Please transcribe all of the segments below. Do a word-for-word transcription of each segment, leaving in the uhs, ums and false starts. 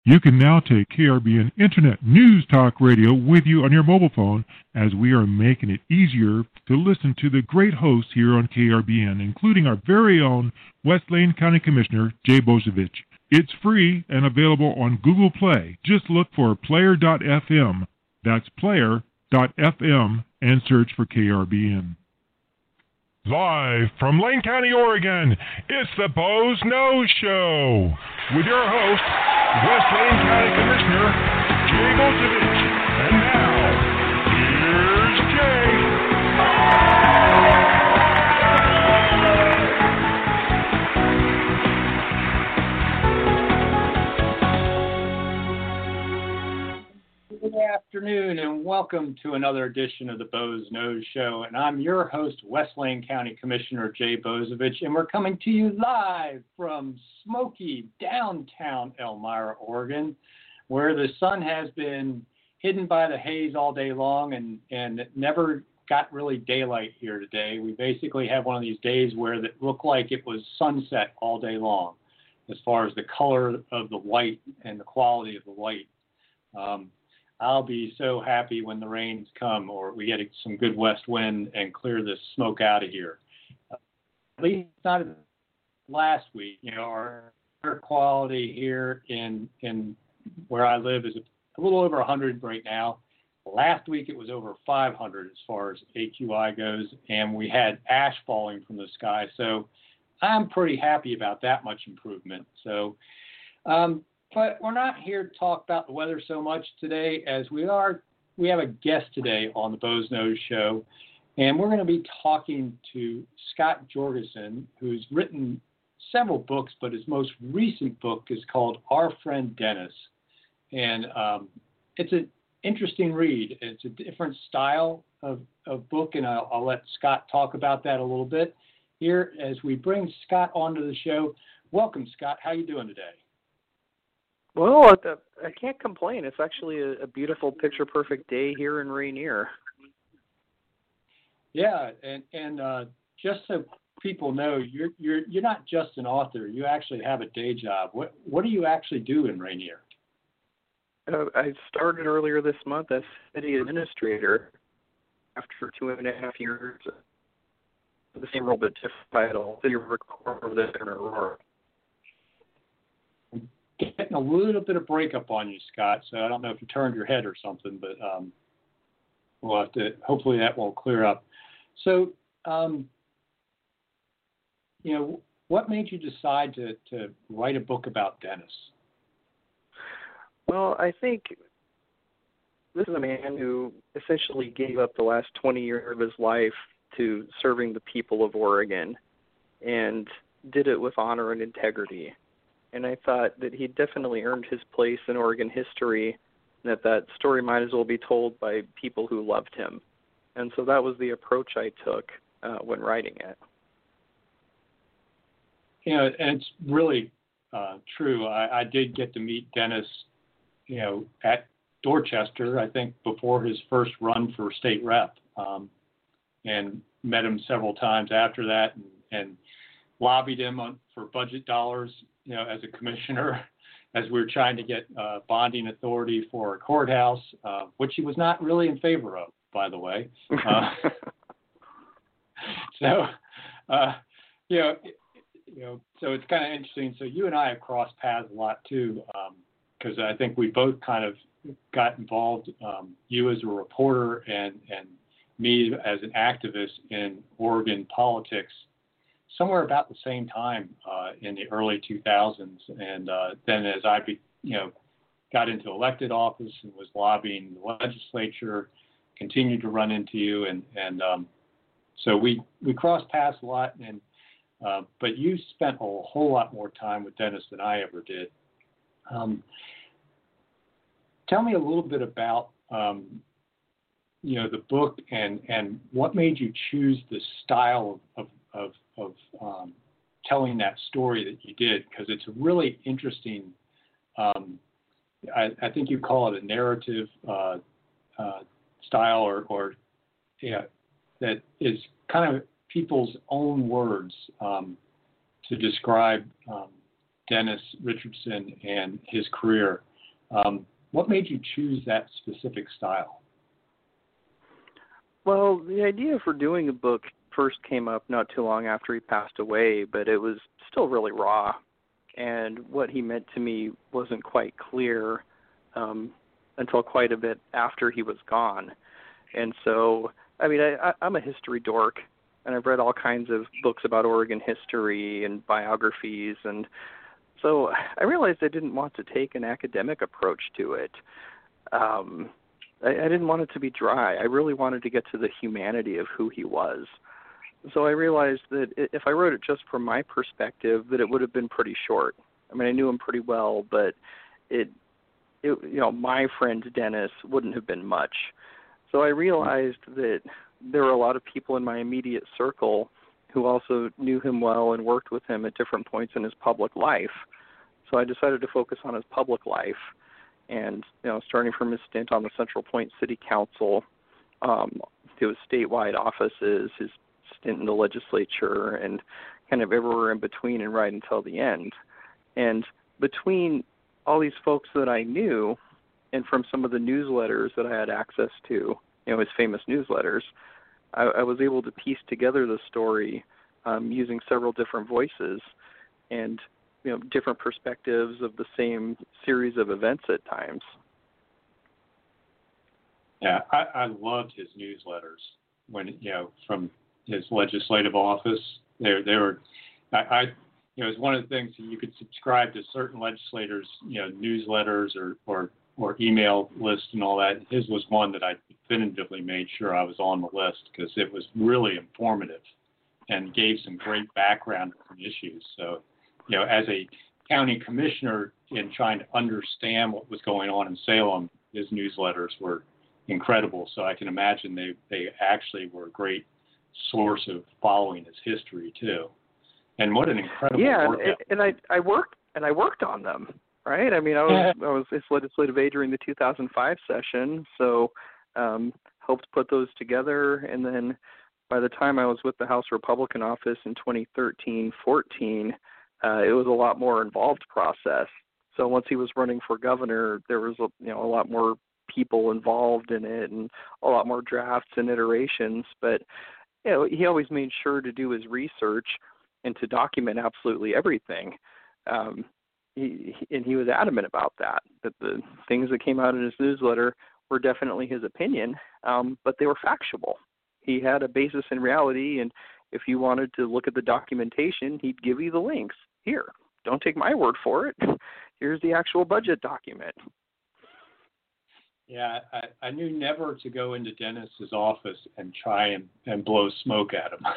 You can now take K R B N Internet News Talk Radio with you on your mobile phone, as we are making it easier to listen to the great hosts here on K R B N, including our very own West Lane County Commissioner, Jay Bozovich. It's free and available on Google Play. Just look for player dot f m. That's player dot f m and search for K R B N. Live from Lane County, Oregon, it's the Boze Noze Show with your host, West Lane County Commissioner Jay Bozovich. And now, here's Jay. Good afternoon and welcome to another edition of the Boze Noze Show. And I'm your host, West Lane County Commissioner Jay Bozovich, and we're coming to you live from smoky downtown Elmira, Oregon, where the sun has been hidden by the haze all day long and, and never got really daylight here today. We basically have one of these days where it looked like it was sunset all day long as far as the color of the light and the quality of the light. Um, I'll be so happy when the rains come or we get some good west wind and clear this smoke out of here. Uh, at least not last week. You know, our air quality here in in where I live is a little over one hundred right now. Last week it was over five hundred as far as A Q I goes, and we had ash falling from the sky. So I'm pretty happy about that much improvement. So. Um, But we're not here to talk about the weather so much today as we are, we have a guest today on the Boze Noze Show, and we're going to be talking to Scott Jorgensen, who's written several books, but his most recent book is called Our Friend Dennis. And um, it's an interesting read. It's a different style of, of book, and I'll, I'll let Scott talk about that a little bit here as we bring Scott onto the show. Welcome, Scott. How you doing today? Well, I can't complain. It's actually a, a beautiful, picture-perfect day here in Rainier. Yeah, and and uh, just so people know, you're you're you're not just an author. You actually have a day job. What what do you actually do in Rainier? Uh, I started earlier this month as city administrator after two and a half years. The same role, but different title. City recorder in Aurora. Getting a little bit of breakup on you, Scott, so I don't know if you turned your head or something, but um, we'll have to, hopefully that will clear up. So, um, you know, what made you decide to, to write a book about Dennis? Well, I think this is a man who essentially gave up the last twenty years of his life to serving the people of Oregon and did it with honor and integrity. And I thought that he definitely earned his place in Oregon history, and that that story might as well be told by people who loved him. And so that was the approach I took uh, when writing it. You know, and it's really uh, true. I, I did get to meet Dennis, you know, at Dorchester, I think, before his first run for state rep, um, and met him several times after that, and, and lobbied him on, for budget dollars, you know, as a commissioner, as we were trying to get uh, bonding authority for a courthouse, uh, which he was not really in favor of, by the way. Uh, so, uh, you know, you know, so it's kind of interesting. So you and I have crossed paths a lot too, because um, I think we both kind of got involved. Um, you as a reporter and and me as an activist in Oregon politics, somewhere about the same time uh, in the early two thousands. And uh, then as I, be, you know, got into elected office and was lobbying the legislature, continued to run into you. And, and um, so we, we crossed paths a lot. And uh, but you spent a whole lot more time with Dennis than I ever did. Um, tell me a little bit about, um, you know, the book and, and what made you choose the style of, of of, of um, telling that story that you did, because it's a really interesting, um, I, I think you call it a narrative uh, uh, style or, or yeah, that is kind of people's own words um, to describe um, Dennis Richardson and his career. Um, what made you choose that specific style? Well, the idea for doing a book first came up not too long after he passed away, but it was still really raw. And what he meant to me wasn't quite clear um, until quite a bit after he was gone. And so, I mean, I, I'm a history dork, and I've read all kinds of books about Oregon history and biographies. And so I realized I didn't want to take an academic approach to it. Um, I, I didn't want it to be dry. I really wanted to get to the humanity of who he was. So I realized that if I wrote it just from my perspective, that it would have been pretty short. I mean, I knew him pretty well, but it, it, you know, my friend Dennis wouldn't have been much. So I realized that there were a lot of people in my immediate circle who also knew him well and worked with him at different points in his public life. So I decided to focus on his public life, and you know, starting from his stint on the Central Point City Council, um, to his statewide offices, his stint in the legislature, and kind of everywhere in between and right until the end. And between all these folks that I knew and from some of the newsletters that I had access to, you know, his famous newsletters, I, I was able to piece together the story um, using several different voices and, you know, different perspectives of the same series of events at times. Yeah, I, I loved his newsletters when, you know, from his legislative office. They they were, I, I, you know, it's one of the things that you could subscribe to certain legislators, you know, newsletters or, or, or email lists and all that. His was one that I definitively made sure I was on the list because it was really informative and gave some great background on issues. So, you know, as a county commissioner in trying to understand what was going on in Salem, his newsletters were incredible. So I can imagine they, they actually were a great source of following his history too. And what an incredible yeah, work. and, and I I worked and I worked on them, right? I mean, I was I was his legislative aide during the two thousand five session, so um, helped put those together. And then by the time I was with the House Republican office in twenty thirteen fourteen, uh, it was a lot more involved process. So once he was running for governor, there was a, you know a lot more people involved in it and a lot more drafts and iterations. But you know, he always made sure to do his research and to document absolutely everything. Um, he, and he was adamant about that, that the things that came out in his newsletter were definitely his opinion, um, but they were factual. He had a basis in reality, and if you wanted to look at the documentation, he'd give you the links. Here, don't take my word for it. Here's the actual budget document. Yeah, I, I knew never to go into Dennis's office and try and, and blow smoke at him.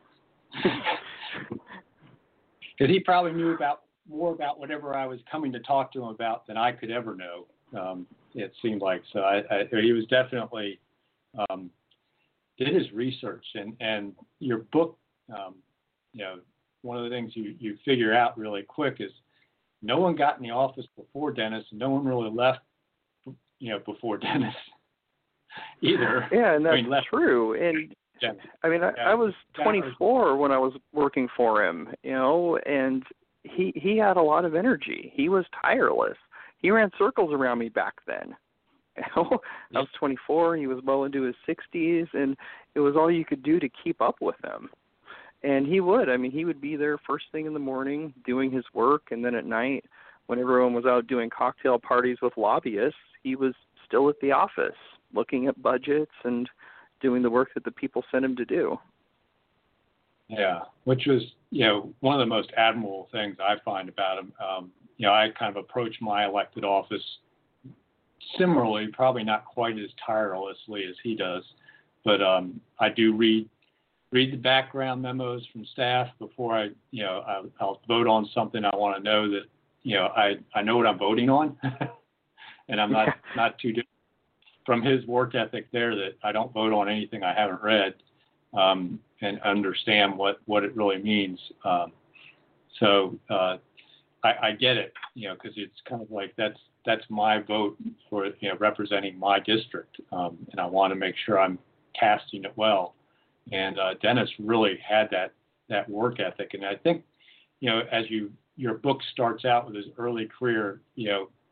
Because he probably knew about more about whatever I was coming to talk to him about than I could ever know. Um, it seemed like so. I, I, he was definitely um, did his research, and, and your book. Um, you know, one of the things you, you figure out really quick is no one got in the office before Dennis, and no one really left. You know, before Dennis either. Yeah, and that's I mean, left. true. And yeah. I mean, I, yeah. I was twenty-four when I was working for him, you know, and he he had a lot of energy. He was tireless. He ran circles around me back then. You know, I was twenty-four. He was well into his sixties, and it was all you could do to keep up with him. And he would. I mean, he would be there first thing in the morning doing his work, and then at night, when everyone was out doing cocktail parties with lobbyists, he was still at the office looking at budgets and doing the work that the people sent him to do. Yeah, which was, you know, one of the most admirable things I find about him. Um, you know, I kind of approach my elected office similarly, probably not quite as tirelessly as he does, but um, I do read read the background memos from staff before I, you know, I, I'll vote on something. I want to know that, you know, I, I know what I'm voting on. And I'm not, not too different from his work ethic there that I don't vote on anything I haven't read um, and understand what, what it really means. Um, so uh, I, I get it, you know, because it's kind of like that's that's my vote for, you know, representing my district. Um, and I want to make sure I'm casting it well. And uh, Dennis really had that, that work ethic. And I think, you know, as you your book starts out with his early career, you know,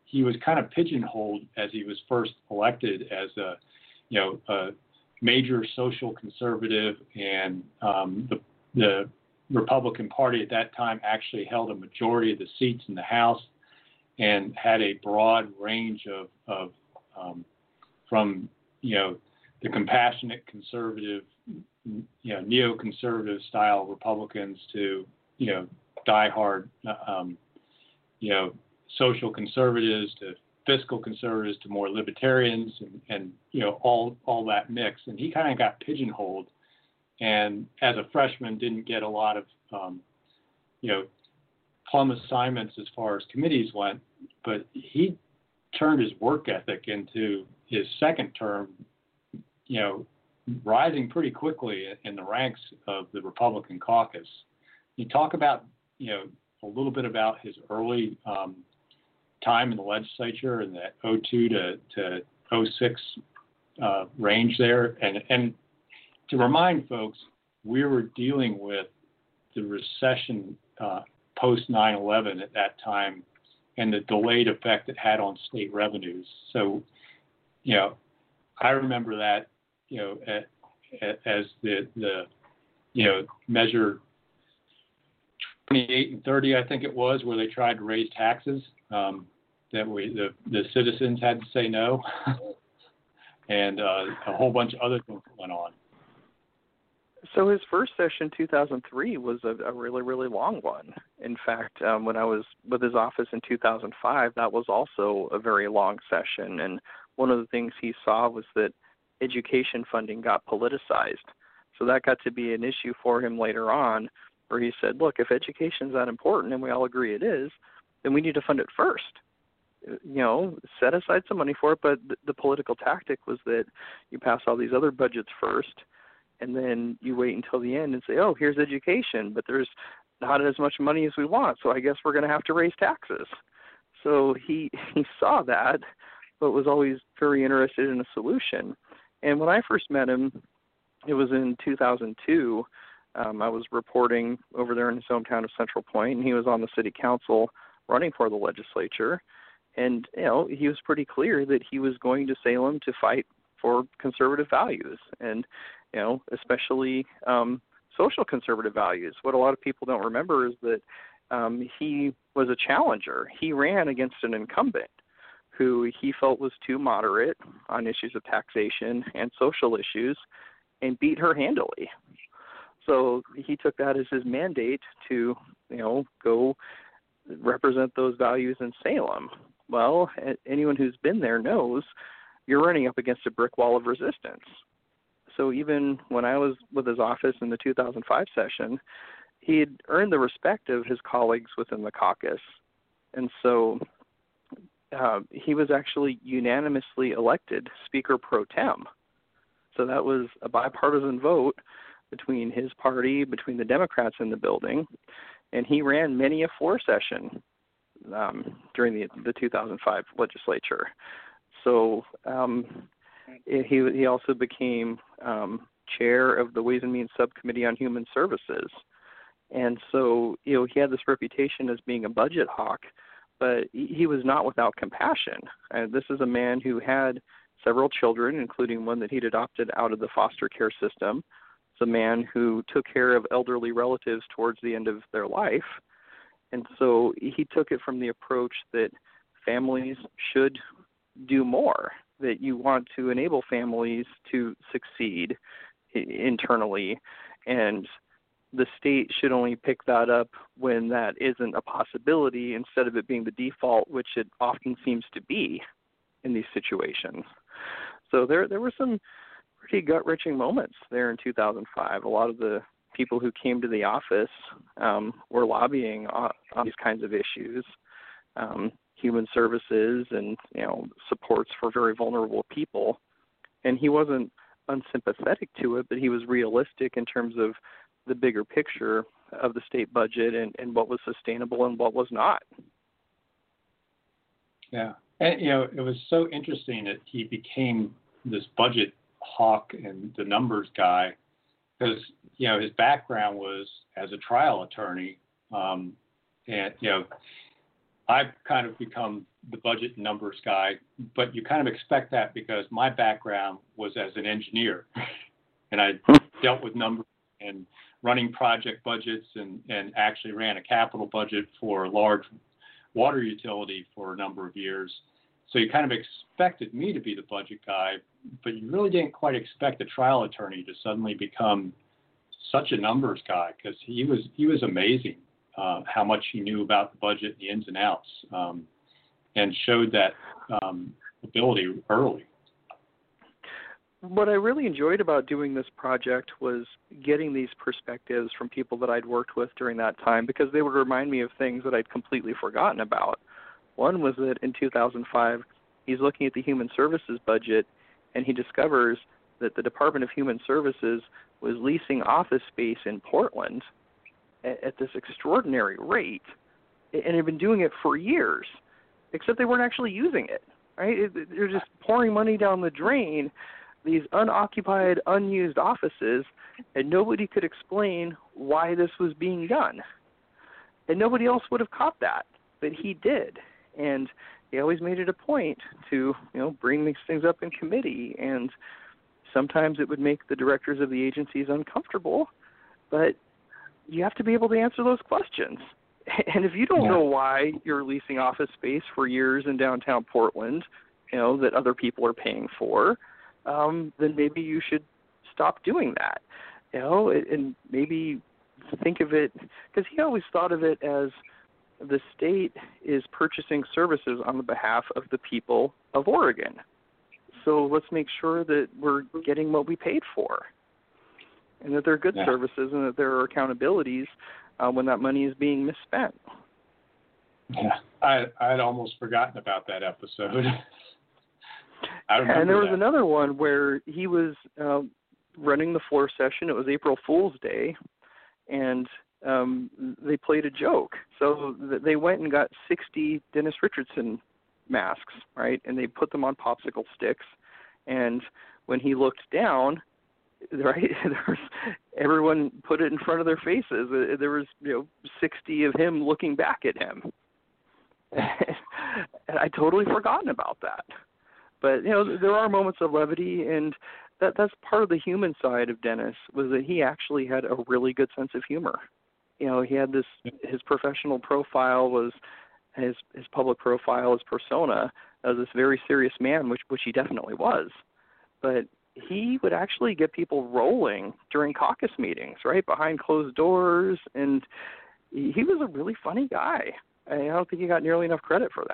he was kind of pigeonholed as he was first elected as a, you know, a major social conservative, and um, the the Republican Party at that time actually held a majority of the seats in the House and had a broad range of, of um, from, you know, the compassionate conservative, you know, neoconservative style Republicans to, you know, diehard, um, you know, social conservatives to fiscal conservatives to more libertarians, and, and you know, all all that mix. And he kind of got pigeonholed, and as a freshman didn't get a lot of, um, you know, plum assignments as far as committees went, but he turned his work ethic into his second term, you know, rising pretty quickly in the ranks of the Republican caucus. You talk about, you know, a little bit about his early um, time in the legislature in that oh two to, to oh six uh, range there. And, and to remind folks, we were dealing with the recession uh, post nine eleven at that time and the delayed effect it had on state revenues. So, you know, I remember that, you know, at, at, as the, the, you know, measure twenty-eight and thirty, I think it was, where they tried to raise taxes, um, that we, the, the citizens had to say no, and uh, a whole bunch of other things went on. So his first session, two thousand three, was a, a really, really long one. In fact, um, when I was with his office in two thousand five, that was also a very long session. And one of the things he saw was that education funding got politicized. So that got to be an issue for him later on, where he said, look, if education is that important, and we all agree it is, then we need to fund it first. You know, set aside some money for it, but the, the political tactic was that you pass all these other budgets first, and then you wait until the end and say, oh, here's education, but there's not as much money as we want, so I guess we're going to have to raise taxes. So he he saw that, but was always very interested in a solution. And when I first met him, it was in two thousand two. Um, I was reporting over there in his hometown of Central Point, and he was on the city council running for the legislature. And, you know, he was pretty clear that he was going to Salem to fight for conservative values, and, you know, especially um, social conservative values. What a lot of people don't remember is that um, he was a challenger. He ran against an incumbent who he felt was too moderate on issues of taxation and social issues, and beat her handily. So he took that as his mandate to, you know, go represent those values in Salem. Well, anyone who's been there knows you're running up against a brick wall of resistance. So even when I was with his office in the two thousand five session, he had earned the respect of his colleagues within the caucus. And so uh, he was actually unanimously elected Speaker pro tem. So that was a bipartisan vote between his party, between the Democrats in the building, and he ran many a floor session um, during the, the two thousand five legislature. So um, he he also became um, chair of the Ways and Means Subcommittee on Human Services. And so, you know, he had this reputation as being a budget hawk, but he was not without compassion. And this is a man who had several children, including one that he'd adopted out of the foster care system. It's a man who took care of elderly relatives towards the end of their life. And so he took it from the approach that families should do more, that you want to enable families to succeed internally, and the state should only pick that up when that isn't a possibility instead of it being the default, which it often seems to be in these situations. So there there were some pretty gut-wrenching moments there in two thousand five. A lot of the people who came to the office um, were lobbying on, on these kinds of issues, um, human services and, you know, supports for very vulnerable people. And he wasn't unsympathetic to it, but he was realistic in terms of the bigger picture of the state budget and, and what was sustainable and what was not. Yeah. And, you know, it was so interesting that he became this budget hawk and the numbers guy because, you know, his background was as a trial attorney. Um, and, you know, I've kind of become the budget and numbers guy, but you kind of expect that because my background was as an engineer, and I dealt with numbers and running project budgets and, and actually ran a capital budget for a large water utility for a number of years. So you kind of expected me to be the budget guy, but you really didn't quite expect a trial attorney to suddenly become such a numbers guy, because he was he was amazing uh, how much he knew about the budget, the ins and outs, um, and showed that um, ability early. What I really enjoyed about doing this project was getting these perspectives from people that I'd worked with during that time, because they would remind me of things that I'd completely forgotten about. One was that in two thousand five, he's looking at the Human Services budget, and he discovers that the Department of Human Services was leasing office space in Portland at, at this extraordinary rate, and had been doing it for years, except they weren't actually using it, right? It, they're just pouring money down the drain, these unoccupied, unused offices, and nobody could explain why this was being done. And nobody else would have caught that, but he did. And he always made it a point to, you know, bring these things up in committee, and sometimes it would make the directors of the agencies uncomfortable, but you have to be able to answer those questions. And if you don't yeah. know why you're leasing office space for years in downtown Portland, you know, that other people are paying for, um, then maybe you should stop doing that, you know, and maybe think of it, because he always thought of it as the state is purchasing services on the behalf of the people of Oregon. So let's make sure that we're getting what we paid for, and that they're good yeah. services, and that there are accountabilities uh, when that money is being misspent. Yeah, I I'd almost forgotten about that episode. I remember and there was that. another one where he was uh, running the floor session. It was April Fool's Day, and um, they played a joke. So th- they went and got sixty Dennis Richardson masks, right? And they put them on popsicle sticks. And when he looked down, right, there was, everyone put it in front of their faces. There was, you know, sixty of him looking back at him. And I totally forgotten about that. But, you know, there are moments of levity, and that that's part of the human side of Dennis, was that he actually had a really good sense of humor. You know, he had this, his professional profile was, his his public profile, his persona, as this very serious man, which which he definitely was. But he would actually get people rolling during caucus meetings, right, behind closed doors, and he was a really funny guy. I don't think he got nearly enough credit for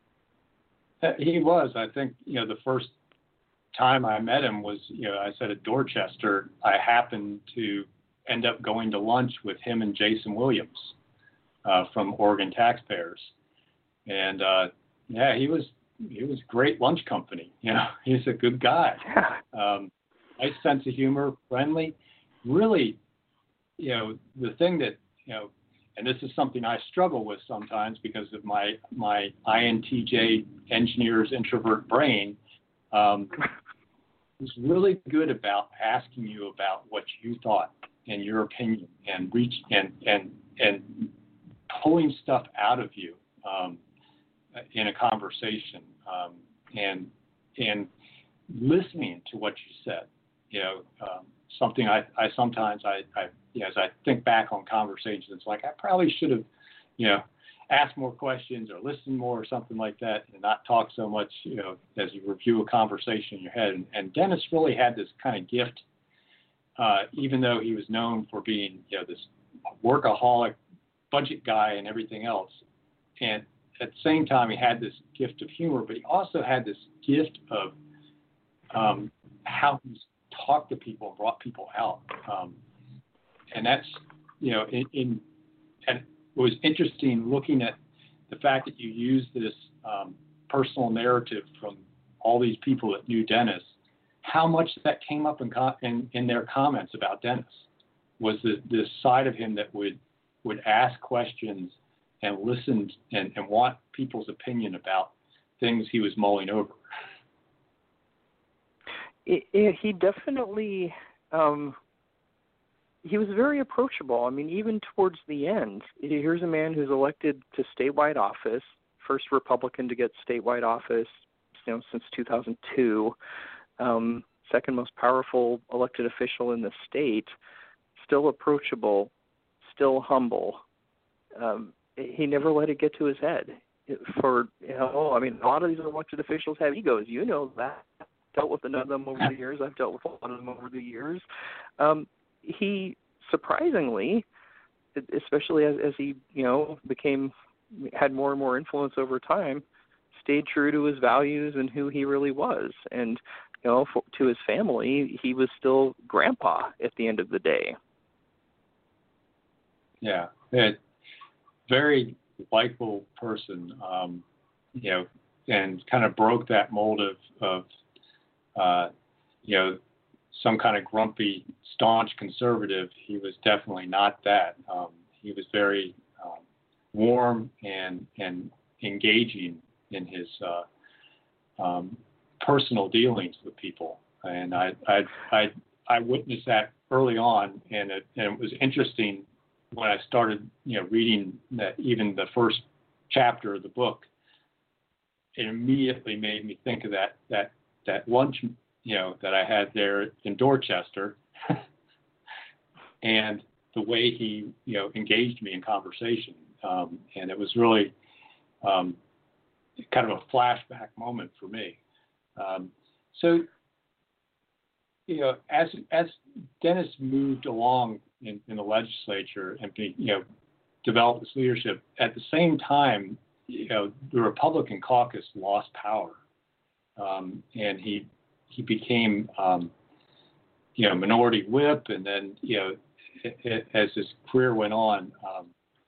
that. He was. I think, you know, the first time I met him was, you know, I said at Dorchester, I happened to end up going to lunch with him and Jason Williams uh, from Oregon Taxpayers. And, uh, yeah, he was he was great lunch company. You know, he's a good guy. Um, nice sense of humor, friendly. Really, you know, the thing that, you know, and this is something I struggle with sometimes because of my my I N T J engineer's introvert brain. Um, was really good about asking you about what you thought and your opinion, and reach and and and pulling stuff out of you um, in a conversation, um, and and listening to what you said. You know, um, something I, I sometimes I, I you know, as I think back on conversations, it's like I probably should have, you know, asked more questions or listened more or something like that, and not talk so much, you know, as you review a conversation in your head. And, and Dennis really had this kind of gift, uh, even though he was known for being, you know, this workaholic budget guy and everything else. And at the same time, he had this gift of humor, but he also had this gift of um, how he talked to people and brought people out. Um, and that's, you know, in, in and it was interesting looking at the fact that you used this um, personal narrative from all these people that knew Dennis, how much that came up in, co- in, in their comments about Dennis was the, this side of him that would, would ask questions and listen and, and want people's opinion about things he was mulling over. It, it, he definitely, um, he was very approachable. I mean, even towards the end, here's a man who's elected to statewide office, first Republican to get statewide office, you know, since two thousand two, um, second most powerful elected official in the state, still approachable, still humble. Um, he never let it get to his head. For, you know, I mean, a lot of these elected officials have egos. You know that. Dealt with enough of them over the years. I've dealt with a lot of them over the years. Um, he surprisingly, especially as, as he, you know, became, had more and more influence over time, stayed true to his values and who he really was. And, you know, for, to his family, he was still grandpa at the end of the day. Yeah, it, very likable person, um, you know, and kind of broke that mold of, of uh, you know, some kind of grumpy, staunch conservative. He was definitely not that. Um, he was very um, warm and and engaging in his uh, um, personal dealings with people, and I I I, I witnessed that early on, and it, and it was interesting when I started, you know, reading that, even the first chapter of the book. It immediately made me think of that that that lunch, you know, that I had there in Dorchester, and the way he, you know, engaged me in conversation, um, and it was really um, kind of a flashback moment for me. Um, so, you know, as as Dennis moved along in, in the legislature and be, you know, developed his leadership, at the same time, you know, the Republican caucus lost power, um, and he he became, um, you know, minority whip, and then, you know, it, it, as his career went on, um,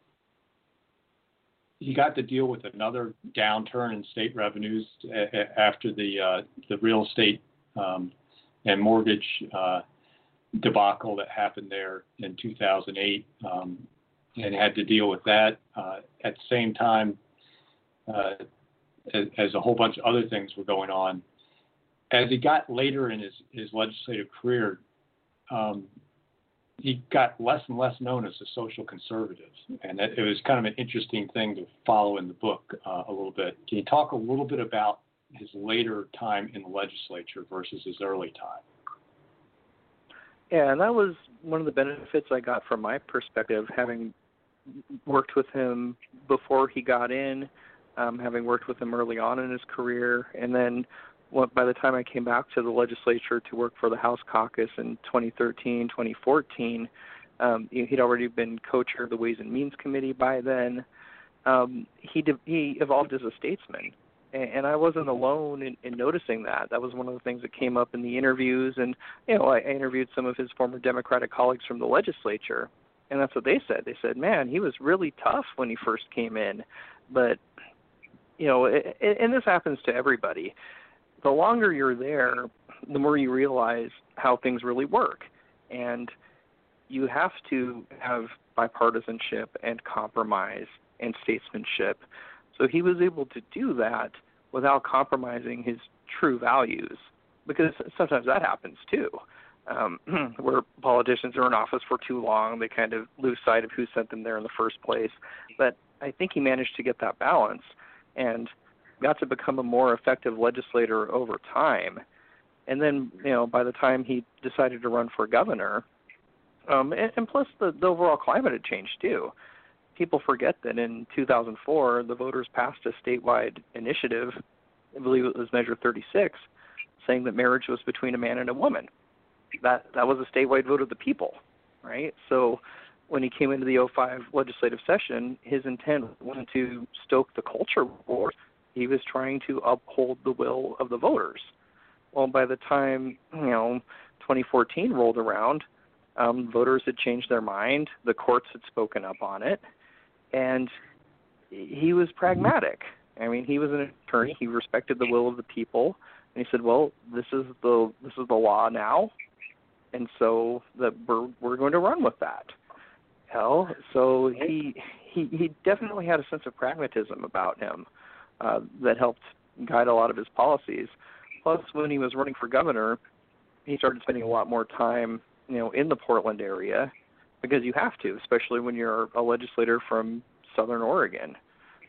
he got to deal with another downturn in state revenues a, a, after the uh, the real estate um, and mortgage uh, debacle that happened there in two thousand eight, um, and had to deal with that. Uh, at the same time, uh, as, as a whole bunch of other things were going on, as he got later in his, his legislative career, um, he got less and less known as a social conservative. And it, it was kind of an interesting thing to follow in the book uh, a little bit. Can you talk a little bit about his later time in the legislature versus his early time? Yeah, and that was one of the benefits I got from my perspective, having worked with him before he got in, um, having worked with him early on in his career, and then what, by the time I came back to the legislature to work for the House caucus in twenty thirteen, twenty fourteen, um, he'd already been co-chair of the Ways and Means Committee by then. Um, he de- he evolved as a statesman, and, and I wasn't alone in, in noticing that. That was one of the things that came up in the interviews, and you know, I, I interviewed some of his former Democratic colleagues from the legislature, and that's what they said. They said, man, he was really tough when he first came in, but you know, it, it, and this happens to everybody. The longer you're there, the more you realize how things really work. And you have to have bipartisanship and compromise and statesmanship. So he was able to do that without compromising his true values, because sometimes that happens too, um, where politicians are in office for too long, they kind of lose sight of who sent them there in the first place. But I think he managed to get that balance and got to become a more effective legislator over time. And then, you know, by the time he decided to run for governor, um, and, and plus the, the overall climate had changed too. People forget that in two thousand four, the voters passed a statewide initiative, I believe it was Measure thirty-six, saying that marriage was between a man and a woman. That that was a statewide vote of the people, right? So when he came into the oh five legislative session, his intent wasn't to stoke the culture war. He was trying to uphold the will of the voters. Well, by the time, you know, twenty fourteen rolled around, um, voters had changed their mind. The courts had spoken up on it, and he was pragmatic. I mean, he was an attorney. He respected the will of the people, and he said, "Well, this is the this is the law now, and so that we're we're going to run with that." Hell, so he he he definitely had a sense of pragmatism about him. Uh, that helped guide a lot of his policies. Plus, when he was running for governor, he started spending a lot more time, you know, in the Portland area, because you have to, especially when you're a legislator from Southern Oregon.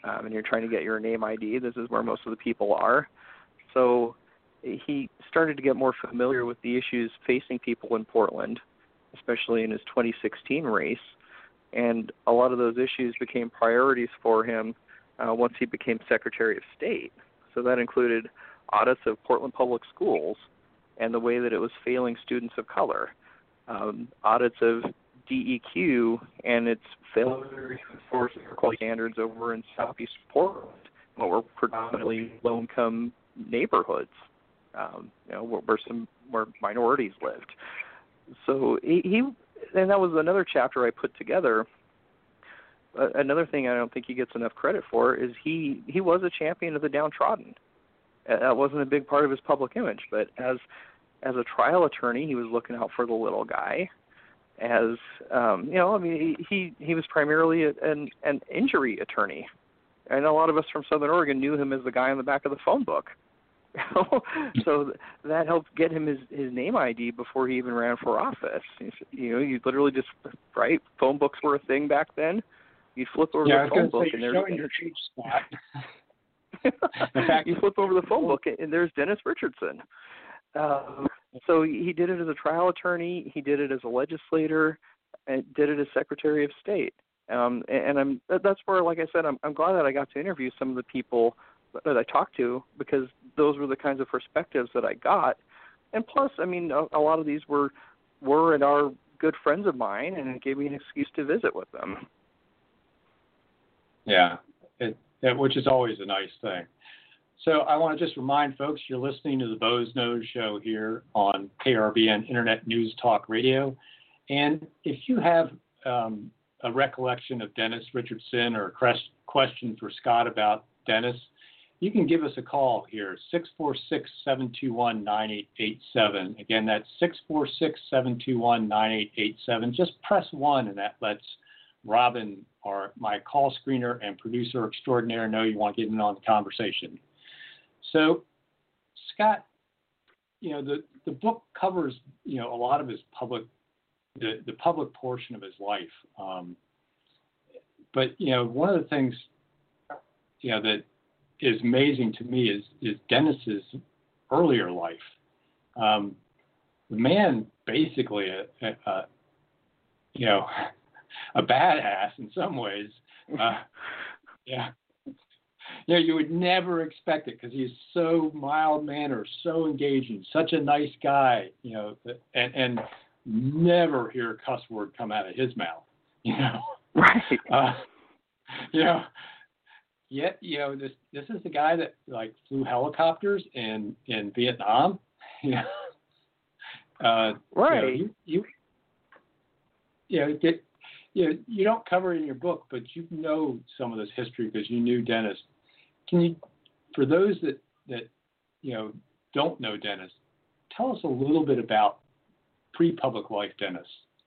um, and you're trying to get your name I D, this is where most of the people are. So he started to get more familiar with the issues facing people in Portland, especially in his twenty sixteen race. And a lot of those issues became priorities for him uh, once he became Secretary of State. So that included audits of Portland Public Schools and the way that it was failing students of color, um, audits of D E Q and its failure to enforce air quality standards over in southeast Portland, what were predominantly low-income neighborhoods, um, you know, where, where some where minorities lived. So he, he, and that was another chapter I put together. Uh, another thing I don't think he gets enough credit for is he he was a champion of the downtrodden. Uh, that wasn't a big part of his public image, but as as a trial attorney, he was looking out for the little guy. As um, you know, I mean, he he was primarily a, an an injury attorney, and a lot of us from Southern Oregon knew him as the guy on the back of the phone book. So that helped get him his, his name I D before he even ran for office. You know, you literally just, right, phone books were a thing back then. You'd flip over yeah, the phone book say, and there's showing your cheap spot. In fact, you flip over the phone book and there's Dennis Richardson. Um, so he did it as a trial attorney, he did it as a legislator, and did it as Secretary of State. Um, and, and I'm that's where, like I said, I'm, I'm glad that I got to interview some of the people that I talked to, because those were the kinds of perspectives that I got. And plus, I mean, a, a lot of these were were and are good friends of mine, and it gave me an excuse to visit with them. Yeah, it, it, which is always a nice thing. So I want to just remind folks, you're listening to the Boze Noze Show here on K R B N Internet News Talk Radio. And if you have um, a recollection of Dennis Richardson or a question for Scott about Dennis, you can give us a call here, six four six, seven two one, nine eight eight seven. Again, that's six four six, seven two one, nine eight eight seven. Just press one, and that lets Robin, our, my call screener and producer extraordinaire, know you want to get in on the conversation. So, Scott, you know, the, the book covers, you know, a lot of his public, the, the public portion of his life. Um, but, you know, one of the things, you know, that is amazing to me is, is Dennis's earlier life. Um, the man, basically, a, a, a, you know, a badass in some ways. Uh, yeah. You know, you would never expect it because he's so mild-mannered, so engaging, such a nice guy, you know, and, and never hear a cuss word come out of his mouth, you know. Right. Uh, you know, yet, you know, this this is the guy that, like, flew helicopters in, in Vietnam, you know. Uh, right. You know, you, you, know, get, you know, you don't cover it in your book, but you know some of this history because you knew Dennis. Can you, for those that, that, you know, don't know Dennis, tell us a little bit about pre-public life Dennis.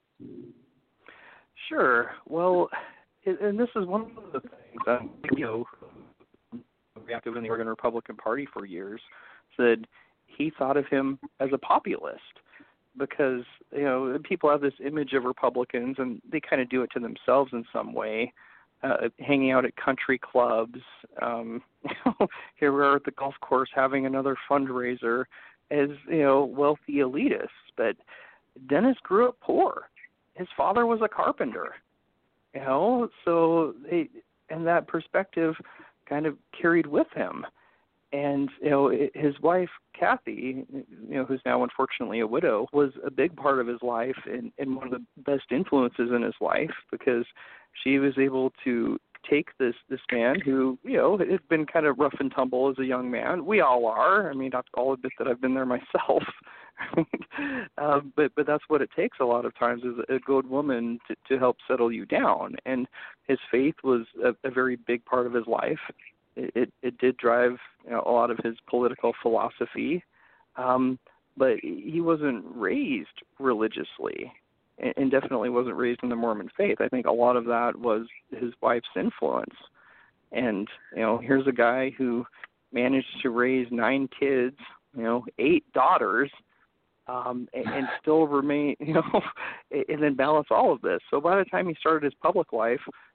Sure. Well, and this is one of the things, um, you know, active in the Oregon Republican Party for years, said he thought of him as a populist because, you know, people have this image of Republicans and they kind of do it to themselves in some way. Uh, hanging out at country clubs. Um, you know, here we are at the golf course having another fundraiser as, you know, wealthy elitists. But Dennis grew up poor. His father was a carpenter, you know, so they, and that perspective kind of carried with him. And, you know, his wife, Kathy, you know, who's now unfortunately a widow, was a big part of his life and, and one of the best influences in his life because she was able to take this, this man who, you know, had been kind of rough and tumble as a young man. We all are. I mean, I'll admit that I've been there myself. uh, but but that's what it takes a lot of times is a good woman to, to help settle you down. And his faith was a, a very big part of his life. It, it, it did drive, you know, a lot of his political philosophy, um, but he wasn't raised religiously and, and definitely wasn't raised in the Mormon faith. I think a lot of that was his wife's influence. And, you know, here's a guy who managed to raise nine kids, you know, eight daughters, um, and, and still remain, you know, and then balance all of this. So by the time he started his public life,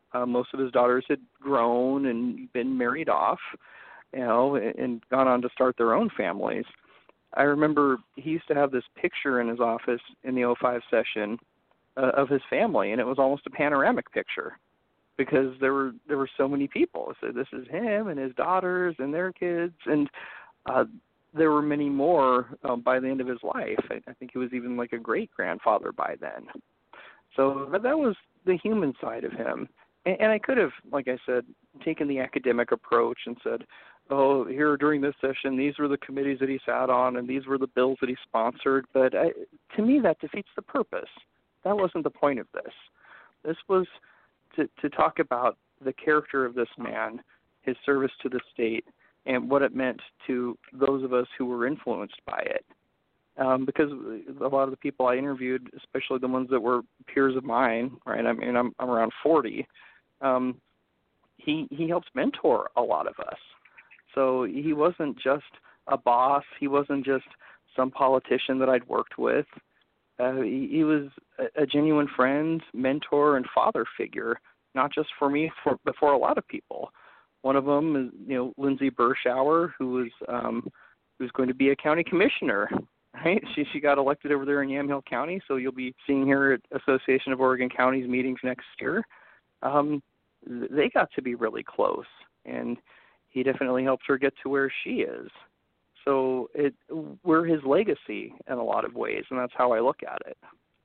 Uh, most of his daughters had grown and been married off, you know, and, and gone on to start their own families. I remember he used to have this picture in his office in the oh five session uh, of his family, and it was almost a panoramic picture because there were there were so many people. So this is him and his daughters and their kids, and uh, there were many more um, by the end of his life. I, I think he was even like a great-grandfather by then. So that, that was the human side of him. And, and I could have, like I said, taken the academic approach and said, oh, here during this session, these were the committees that he sat on and these were the bills that he sponsored. But I, to me, that defeats the purpose. That wasn't the point of this. This was to, to talk about the character of this man, his service to the state, and what it meant to those of us who were influenced by it. Um, because a lot of the people I interviewed, especially the ones that were peers of mine, right? I mean, I'm, I'm around forty. Um, he he helps mentor a lot of us. So he wasn't just a boss. He wasn't just some politician that I'd worked with. Uh, he, he was a, a genuine friend, mentor, and father figure, not just for me, for, but for a lot of people. One of them is, you know, Lindsay Burschauer, who was um, who's going to be a county commissioner. Right? She she got elected over there in Yamhill County, so you'll be seeing her at Association of Oregon Counties meetings next year. Um, they got to be really close, and he definitely helped her get to where she is. So it we're his legacy in a lot of ways, and that's how I look at it.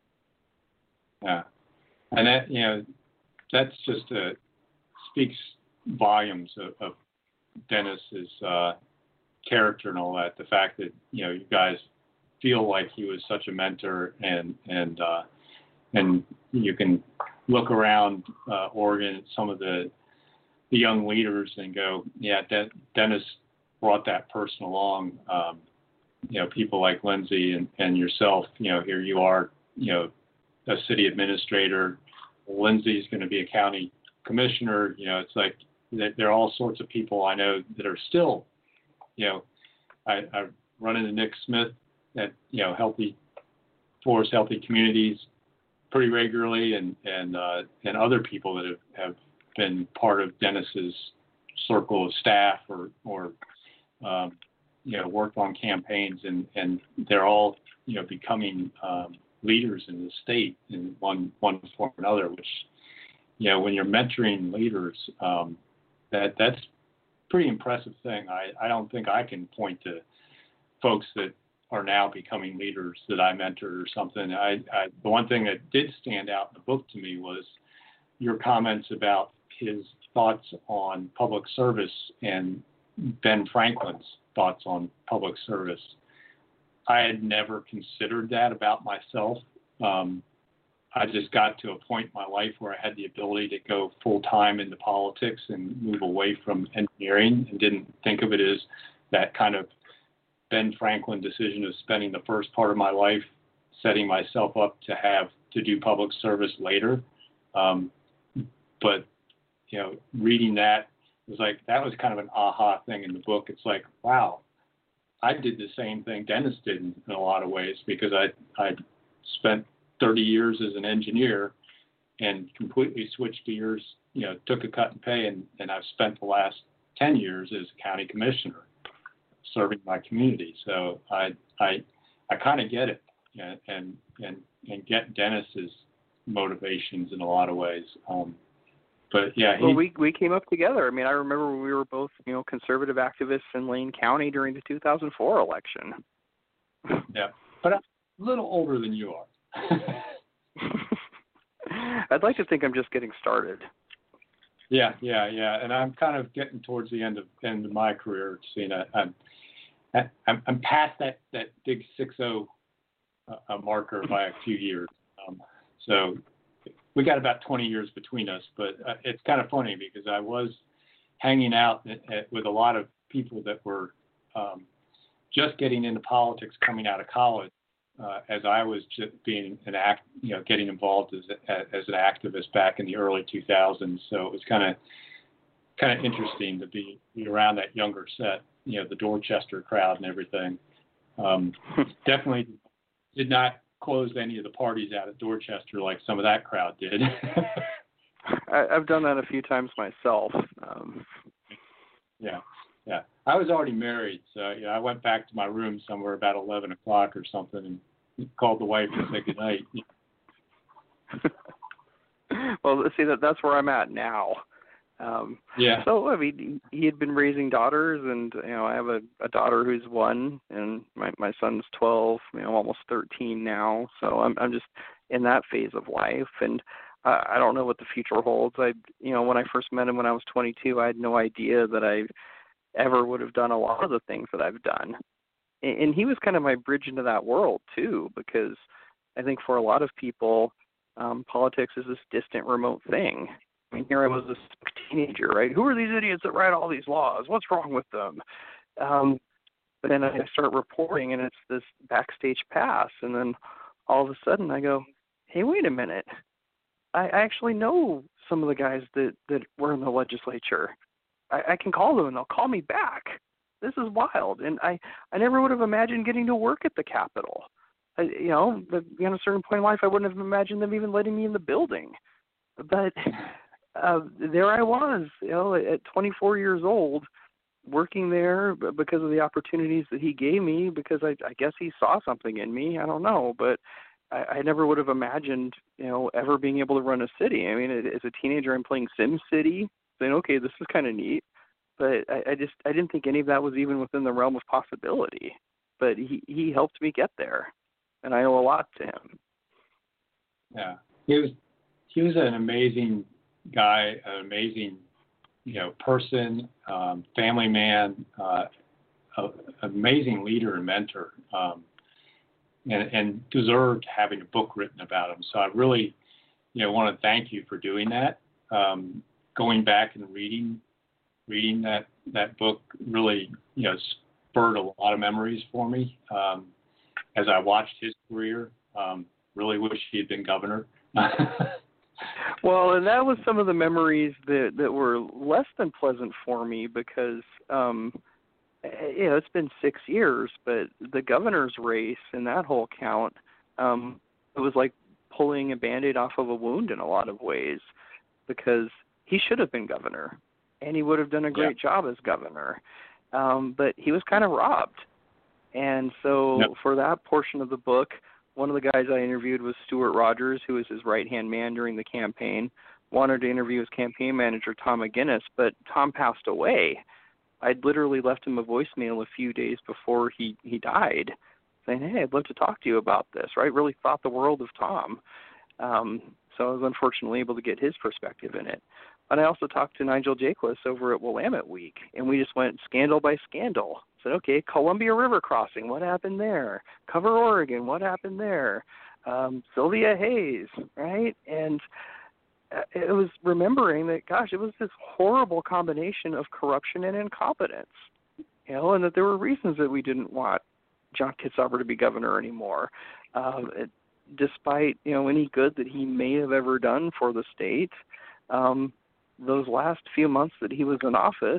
Yeah, and that you know that's just a speaks volumes of, of Dennis's uh, character and all that. The fact that you know you guys feel like he was such a mentor, and and uh, and you can look around uh, Oregon at some of the the young leaders and go, yeah, De- Dennis brought that person along. Um, you know, people like Lindsay and, and yourself. You know, here you are. You know, a city administrator. Lindsay's going to be a county commissioner. You know, it's like there are all sorts of people I know that are still. You know, I, I run into Nick Smith at you know Healthy Forest, Healthy Communities pretty regularly, and and uh, and other people that have, have been part of Dennis's circle of staff, or or um, you know worked on campaigns, and, and they're all you know becoming um, leaders in the state in one one form or another. Which you know when you're mentoring leaders, um, that that's a pretty impressive thing. I, I don't think I can point to folks that are now becoming leaders that I mentored or something. I, I the one thing that did stand out in the book to me was your comments about his thoughts on public service and Ben Franklin's thoughts on public service. I had never considered that about myself. Um, I just got to a point in my life where I had the ability to go full time into politics and move away from engineering, and didn't think of it as that kind of Ben Franklin decision of spending the first part of my life setting myself up to have to do public service later. Um, but, you know, reading that was like, that was kind of an aha thing in the book. It's like, wow, I did the same thing Dennis did in, in a lot of ways, because I I spent thirty years as an engineer and completely switched gears, you know, took a cut in pay, and, and I've spent the last ten years as a county commissioner serving my community. So I I I kind of get it, and, and and and get Dennis's motivations in a lot of ways. Um, but yeah, he, well, we we came up together. I mean, I remember we were both you know conservative activists in Lane County during the two thousand four election. Yeah, but I'm a little older than you are. I'd like to think I'm just getting started. Yeah, yeah, yeah, and I'm kind of getting towards the end of end of my career. Seeing a, I'm, I'm I'm past that that big six oh uh, marker by a few years. Um, so we got about twenty years between us, but uh, it's kind of funny because I was hanging out at, at, with a lot of people that were um, just getting into politics coming out of college. Uh, as I was just being an act, you know, getting involved as as an activist back in the early two thousands. So it was kind of kind of interesting to be, be around that younger set, you know, the Dorchester crowd and everything. Um, definitely did not close any of the parties out at Dorchester like some of that crowd did. I, I've done that a few times myself. Um, yeah, yeah. I was already married, so yeah, I went back to my room somewhere about eleven o'clock or something and called the wife to say goodnight. Well, see, that that's where I'm at now. Um, yeah. So, I mean, he had been raising daughters, and, you know, I have a, a daughter who's one, and my, my son's twelve, you know, almost thirteen now. So I'm I'm just in that phase of life, and uh, I don't know what the future holds. I, you know, when I first met him when I was twenty-two, I had no idea that I ever would have done a lot of the things that I've done. And, and he was kind of my bridge into that world, too, because I think for a lot of people, um, politics is this distant, remote thing. I mean, here I was a teenager, right? Who are these idiots that write all these laws? What's wrong with them? Um, but then I start reporting, and it's this backstage pass, and then all of a sudden I go, hey, wait a minute. I actually know some of the guys that, that were in the legislature. I, I can call them, and they'll call me back. This is wild. And I, I never would have imagined getting to work at the Capitol. I, you know, at a certain point in life, I wouldn't have imagined them even letting me in the building. But uh, there I was, you know, at twenty-four years old, working there because of the opportunities that he gave me, because I, I guess he saw something in me. I don't know, but I, I never would have imagined, you know, ever being able to run a city. I mean, as a teenager, I'm playing Sim City, saying, okay, this is kind of neat. But I, I just, I didn't think any of that was even within the realm of possibility. But he, he helped me get there, and I owe a lot to him. Yeah, he was, he was an amazing guy, an amazing, you know, person, um, family man, uh, a, amazing leader and mentor, um, and, and deserved having a book written about him. So I really, you know, want to thank you for doing that. Um, going back and reading, reading that, that book really, you know, spurred a lot of memories for me. Um, as I watched his career, um, really wish he had been governor. Well, and that was some of the memories that, that were less than pleasant for me because, um, you know, it's been six years, but the governor's race and that whole count, um, it was like pulling a Band-Aid off of a wound in a lot of ways because he should have been governor and he would have done a great yeah. job as governor. Um, but he was kind of robbed. And so yep. for that portion of the book, one of the guys I interviewed was Stuart Rogers, who was his right-hand man during the campaign. Wanted to interview his campaign manager, Tom McGinnis, but Tom passed away. I'd literally left him a voicemail a few days before he, he died, saying, hey, I'd love to talk to you about this, right? Really thought the world of Tom. Um, so I was unfortunately able to get his perspective in it. And I also talked to Nigel Jaquith over at Willamette Week, and we just went scandal by scandal. Said, okay, Columbia River crossing, what happened there? Cover Oregon, what happened there? Um, Sylvia Hayes, right? And it was remembering that, gosh, it was this horrible combination of corruption and incompetence, you know, and that there were reasons that we didn't want John Kitzhaber to be governor anymore, um, it, despite, you know, any good that he may have ever done for the state. Um, those last few months that he was in office,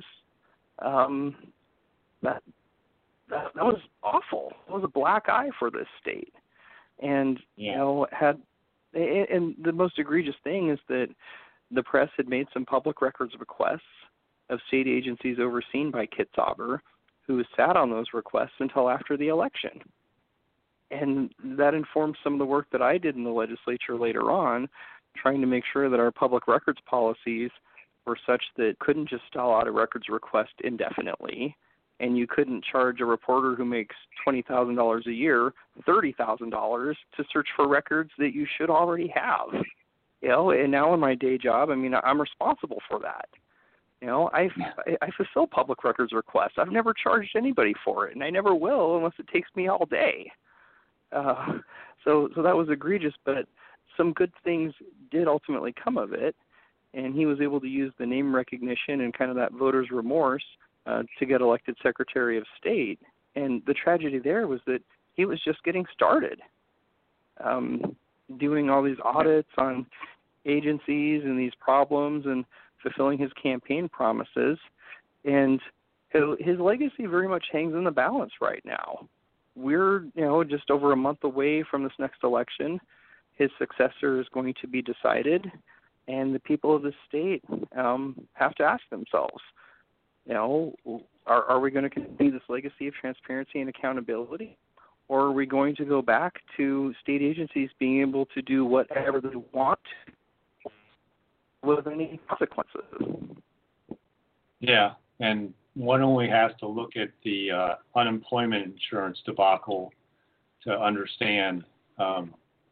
um, that, that that was awful. It was a black eye for this state, and yeah. you know had. And the most egregious thing is that the press had made some public records requests of state agencies overseen by Kitzhaber, who sat on those requests until after the election. And that informed some of the work that I did in the legislature later on, trying to make sure that our public records policies were such that couldn't just stall out a records request indefinitely, and you couldn't charge a reporter who makes twenty thousand dollars a year thirty thousand dollars to search for records that you should already have. You know, and now in my day job, I mean, I'm responsible for that. You know, I, I fulfill public records requests. I've never charged anybody for it, and I never will unless it takes me all day. Uh, so, so that was egregious, but some good things did ultimately come of it, and he was able to use the name recognition and kind of that voter's remorse Uh, to get elected Secretary of State. And the tragedy there was that he was just getting started, um, doing all these audits on agencies and these problems and fulfilling his campaign promises. And his legacy very much hangs in the balance right now. We're, you know, just over a month away from this next election. His successor is going to be decided. And the people of the state um, have to ask themselves, you know, are, are we going to continue this legacy of transparency and accountability? Or are we going to go back to state agencies being able to do whatever they want with any consequences? Yeah, and one only has to look at the uh, unemployment insurance debacle to understand um,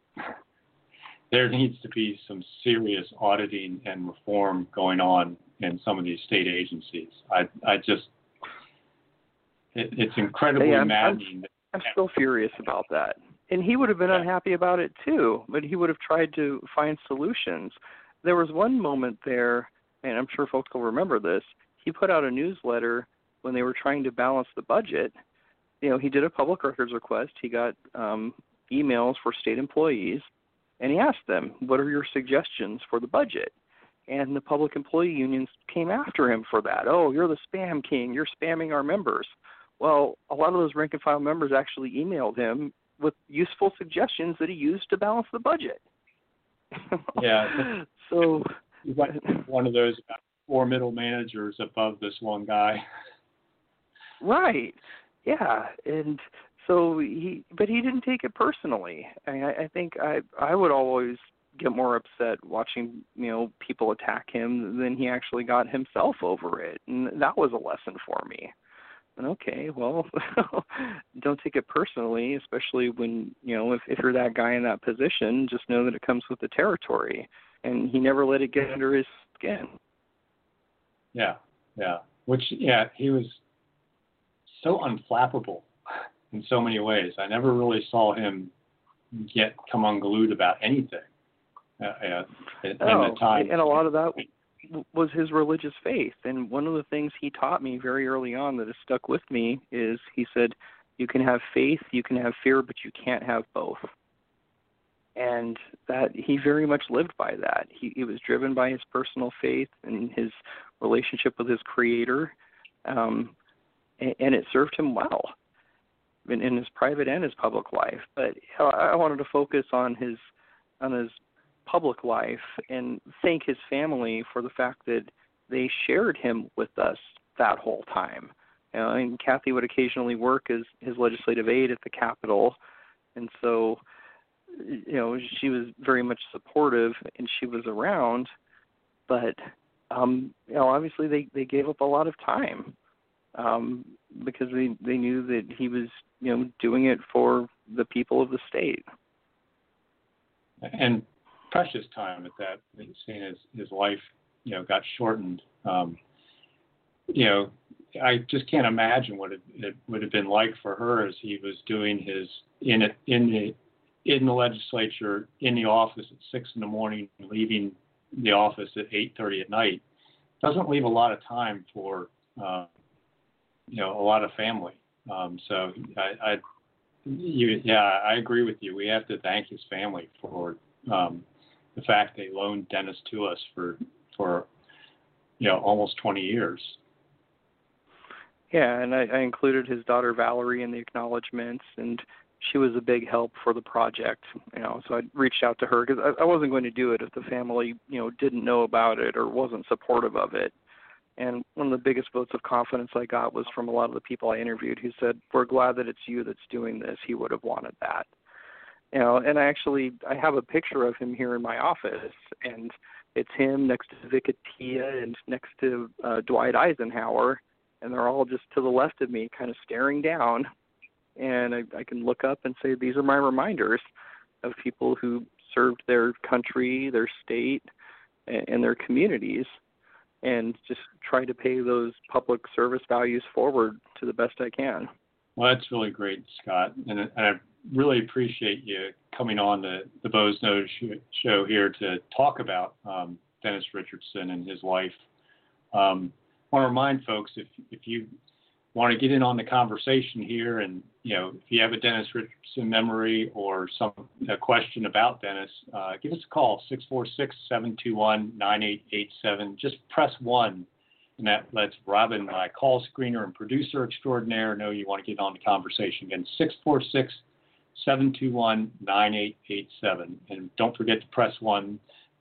there needs to be some serious auditing and reform going on in some of these state agencies. I, I just, it, it's incredibly hey, I'm, maddening. I'm, I'm still furious about that. And he would have been yeah. unhappy about it too, but he would have tried to find solutions. There was one moment there, and I'm sure folks will remember this, he put out a newsletter when they were trying to balance the budget. You know, he did a public records request. He got um, emails for state employees, and he asked them, what are your suggestions for the budget? And the public employee unions came after him for that. Oh, you're the spam king. You're spamming our members. Well, a lot of those rank and file members actually emailed him with useful suggestions that he used to balance the budget. Yeah. So you've got one of those about four middle managers above this one guy. Right. Yeah. And so he, but he didn't take it personally. I, I think I, I would always get more upset watching, you know, people attack him than he actually got himself over it. And that was a lesson for me. And okay, well, don't take it personally, especially when, you know, if, if you're that guy in that position, just know that it comes with the territory. And he never let it get under his skin. Yeah, yeah. Which, yeah, he was so unflappable in so many ways. I never really saw him get come unglued about anything. Uh, uh, at, oh, the time. And a lot of that was his religious faith. And one of the things he taught me very early on that has stuck with me is he said, you can have faith, you can have fear, but you can't have both. And that he very much lived by that. He, he was driven by his personal faith and his relationship with his Creator, um, and, and it served him well in, in his private and his public life. But you know, I wanted to focus on his on his public life and thank his family for the fact that they shared him with us that whole time. You know, and Kathy would occasionally work as his legislative aide at the Capitol, and so you know, she was very much supportive and she was around, but, um, you know, obviously they, they gave up a lot of time, um, because they, they knew that he was, you know, doing it for the people of the state. And precious time at that, seeing his, his life, you know, got shortened. Um, you know, I just can't imagine what it, it would have been like for her as he was doing his, in it, in the, in the legislature, in the office at six in the morning, leaving the office at eight thirty at night. Doesn't leave a lot of time for, uh, you know, a lot of family. Um, so I, I you, yeah, I agree with you. We have to thank his family for um, the fact they loaned Dennis to us for, for, you know, almost twenty years. Yeah, and I, I included his daughter Valerie in the acknowledgments, and she was a big help for the project, you know, so I reached out to her because I, I wasn't going to do it if the family, you know, didn't know about it or wasn't supportive of it. And one of the biggest votes of confidence I got was from a lot of the people I interviewed who said, we're glad that it's you that's doing this. He would have wanted that. You know, and I actually, I have a picture of him here in my office, and it's him next to Vic Atiyeh and next to uh, Dwight Eisenhower, and they're all just to the left of me kind of staring down. And I, I can look up and say, these are my reminders of people who served their country, their state, and, and their communities, and just try to pay those public service values forward to the best I can. Well, that's really great, Scott. And, and I really appreciate you coming on the, the Boze Noze show here to talk about um, Dennis Richardson and his life. Um, I want to remind folks, if if you want to get in on the conversation here, and you know, if you have a Dennis Richardson memory or some a question about Dennis, uh, give us a call, six four six, seven two one, nine eight eight seven. Just press one, and that lets Robin, my call screener and producer extraordinaire, know you want to get on the conversation. Again, six four six, seven two one, nine eight eight seven. And don't forget to press one.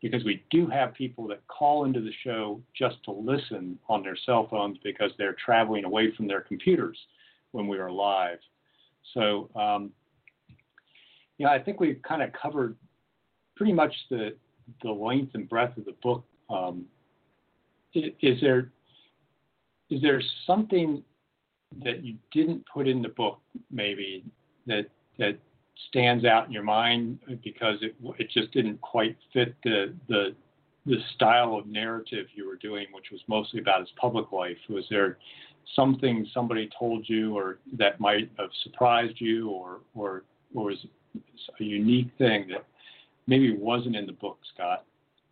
because we do have people that call into the show just to listen on their cell phones because they're traveling away from their computers when we are live. So, um, yeah, I think we've kind of covered pretty much the the length and breadth of the book. Um, is, is there is there something that you didn't put in the book, maybe that that stands out in your mind because it it just didn't quite fit the the the style of narrative you were doing, which was mostly about his public life? Was there something somebody told you, or that might have surprised you, or or or was a unique thing that maybe wasn't in the book, Scott?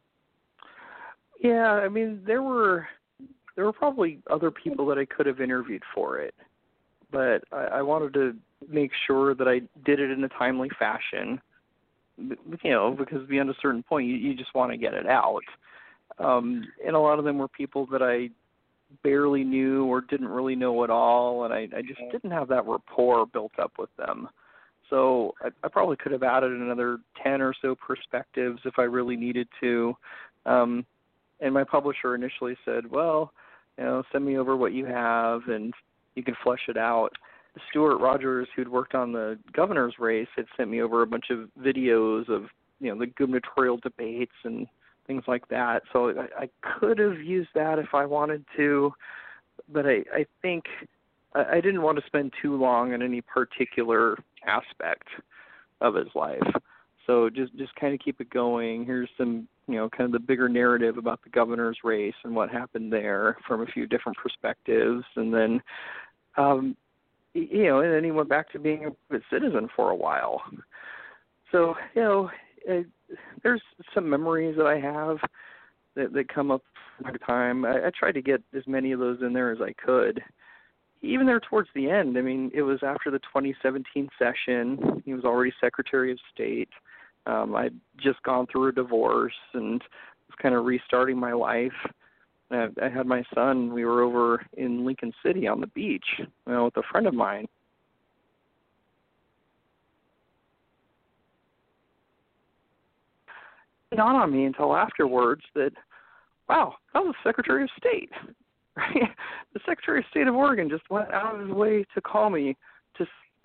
Yeah, I mean, there were there were probably other people that I could have interviewed for it, but I, I wanted to make sure that I did it in a timely fashion, you know, because beyond a certain point, you, you just want to get it out. Um, and a lot of them were people that I barely knew or didn't really know at all, and I, I just didn't have that rapport built up with them. So I, I probably could have added another ten or so perspectives if I really needed to. Um, and my publisher initially said, well, you know, send me over what you have and you can flesh it out. Stuart Rogers, who'd worked on the governor's race, had sent me over a bunch of videos of, you know, the gubernatorial debates and things like that. So I, I could have used that if I wanted to, but I, I think I, I didn't want to spend too long on any particular aspect of his life. So just just kind of keep it going. Here's some, you know, kind of the bigger narrative about the governor's race and what happened there from a few different perspectives. And then, um, you know, and then he went back to being a private citizen for a while. So, you know, it, there's some memories that I have that, that come up from time. I, I tried to get as many of those in there as I could. Even there towards the end, I mean, it was after the twenty seventeen session. He was already Secretary of State. Um, I'd just gone through a divorce and was kind of restarting my life. I, I had my son. We were over in Lincoln City on the beach, you know, with a friend of mine. It dawned on me until afterwards that, wow, that was the Secretary of State. Right? The Secretary of State of Oregon just went out of his way to call me to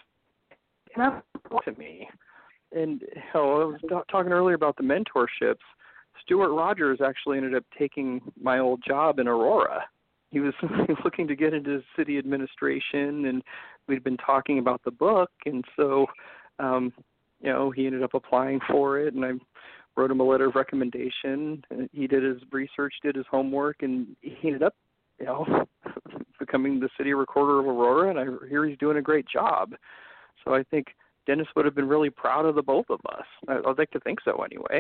to me. And hell, I was talking earlier about the mentorships. Stuart Rogers actually ended up taking my old job in Aurora. He was looking to get into city administration, and we'd been talking about the book, and so, um, you know, he ended up applying for it, and I wrote him a letter of recommendation. And he did his research, did his homework, and he ended up, you know, becoming the city recorder of Aurora, and I hear he's doing a great job. So I think Dennis would have been really proud of the both of us. I'd like to think so anyway.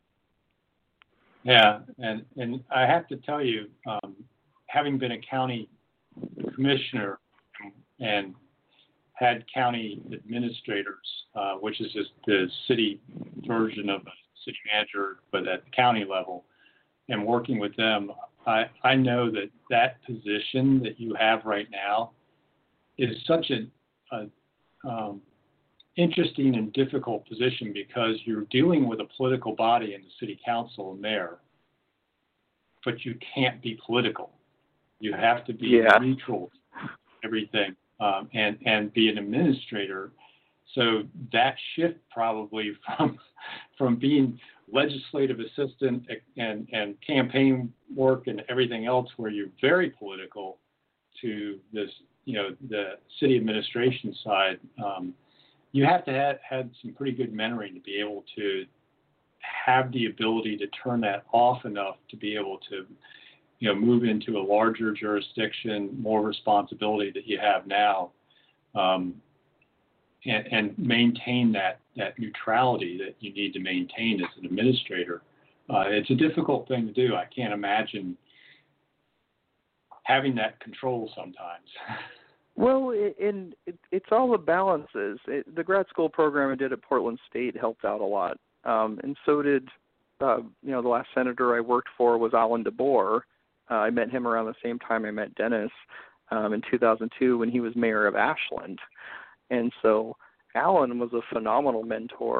Yeah, and, and I have to tell you, um, having been a county commissioner and had county administrators, uh, which is just the city version of a city manager, but at the county level, and working with them, I, I know that that position that you have right now is such a, a um, interesting and difficult position because you're dealing with a political body in the city council and mayor, but you can't be political. You have to be yeah. neutral to everything um, and, and be an administrator. So that shift probably from from being legislative assistant and, and campaign work and everything else where you're very political to this, you know, the city administration side, um, you have to have had some pretty good mentoring to be able to have the ability to turn that off enough to be able to, you know, move into a larger jurisdiction, more responsibility that you have now, um, and, and maintain that, that neutrality that you need to maintain as an administrator. Uh, it's a difficult thing to do. I can't imagine having that control sometimes. Well, in it, it's all the balances. It, the grad school program I did at Portland State helped out a lot, um, and so did, uh, you know, the last senator I worked for was Alan DeBoer. Uh, I met him around the same time I met Dennis um, in two thousand two when he was mayor of Ashland, and so Alan was a phenomenal mentor.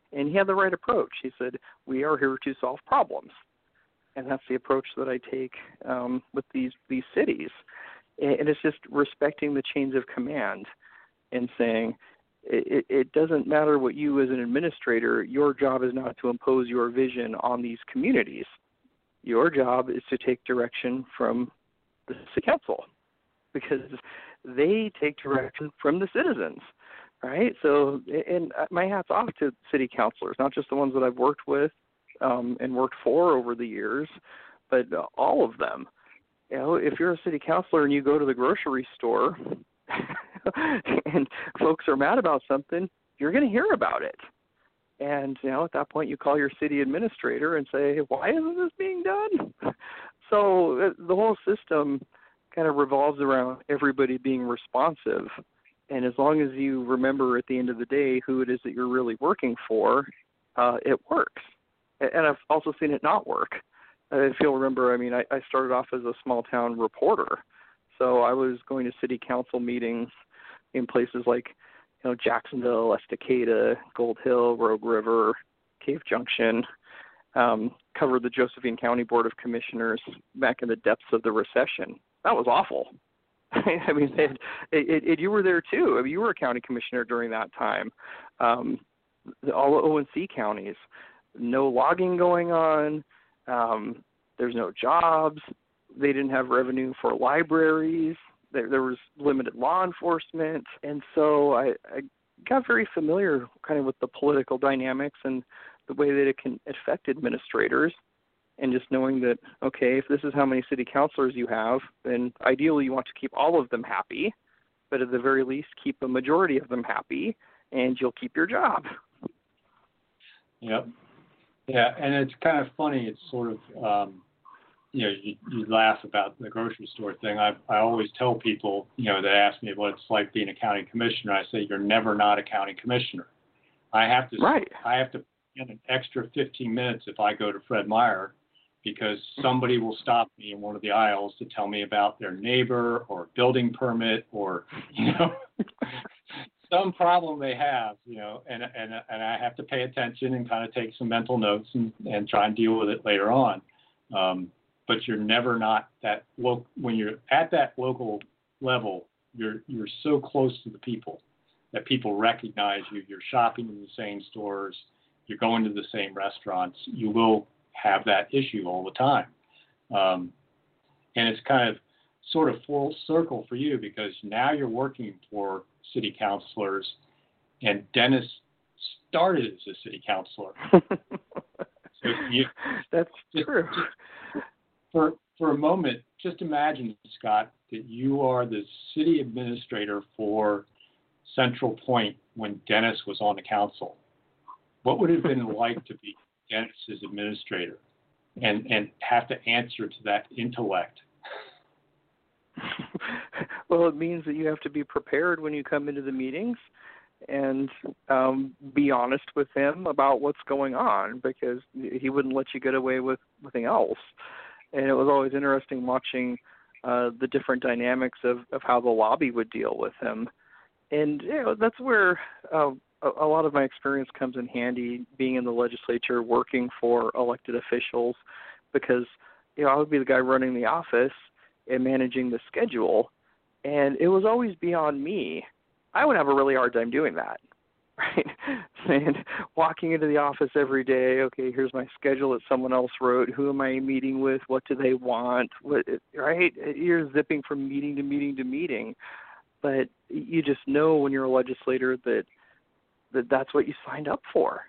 And he had the right approach. He said, we are here to solve problems. And that's the approach that I take um, with these, these cities. And it's just respecting the chains of command and saying, it, it doesn't matter what you as an administrator, your job is not to impose your vision on these communities. Your job is to take direction from the city council because they take direction from the citizens, right? So, and my hat's off to city councilors, not just the ones that I've worked with um, and worked for over the years, but all of them. You know, if you're a city councilor and you go to the grocery store and folks are mad about something, you're going to hear about it. And, you know, at that point you call your city administrator and say, why isn't this being done? So the whole system kind of revolves around everybody being responsive. And as long as you remember at the end of the day who it is that you're really working for, uh, it works. And I've also seen it not work. If you'll remember, I mean, I, I started off as a small-town reporter. So I was going to city council meetings in places like, you know, Jacksonville, Estacada, Gold Hill, Rogue River, Cave Junction, um, covered the Josephine County Board of Commissioners back in the depths of the recession. That was awful. I mean, it, it, it, you were there too. I mean, you were a county commissioner during that time. Um, all O and C counties, no logging going on. Um, there's no jobs. They didn't have revenue for libraries. There, there was limited law enforcement. And so I, I got very familiar kind of with the political dynamics and the way that it can affect administrators. And just knowing that, okay, if this is how many city councilors you have, then ideally you want to keep all of them happy, but at the very least keep a majority of them happy, and you'll keep your job. Yep. Yeah, and it's kind of funny. It's sort of, um, you know, you, you laugh about the grocery store thing. I I always tell people, you know, that ask me what it's like being a county commissioner. I say, you're never not a county commissioner. I have to, right. I have to spend an extra fifteen minutes if I go to Fred Meyer, because somebody will stop me in one of the aisles to tell me about their neighbor or building permit or, you know, some problem they have, you know, and, and, and I have to pay attention and kind of take some mental notes and, and try and deal with it later on. Um, but you're never not that lo- when you're at that local level, you're, you're so close to the people that people recognize you. You're shopping in the same stores. You're going to the same restaurants. You will have that issue all the time. Um, and it's kind of sort of full circle for you because now you're working for city councilors, and Dennis started as a city councilor. So you, That's just, true. Just for, for a moment, just imagine, Scott, that you are the city administrator for Central Point when Dennis was on the council. What would it have been like to be Dennis's administrator and, and have to answer to that intellect? Well, it means that you have to be prepared when you come into the meetings and um, be honest with him about what's going on, because he wouldn't let you get away with anything else. And it was always interesting watching uh, the different dynamics of, of how the lobby would deal with him. And you know, that's where uh, a, a lot of my experience comes in handy, being in the legislature, working for elected officials, because you know I would be the guy running the office and managing the schedule, and it was always beyond me. I would have a really hard time doing that, right? And walking into the office every day, okay, here's my schedule that someone else wrote. Who am I meeting with? What do they want? What, right? You're zipping from meeting to meeting to meeting, but you just know when you're a legislator that, that that's what you signed up for.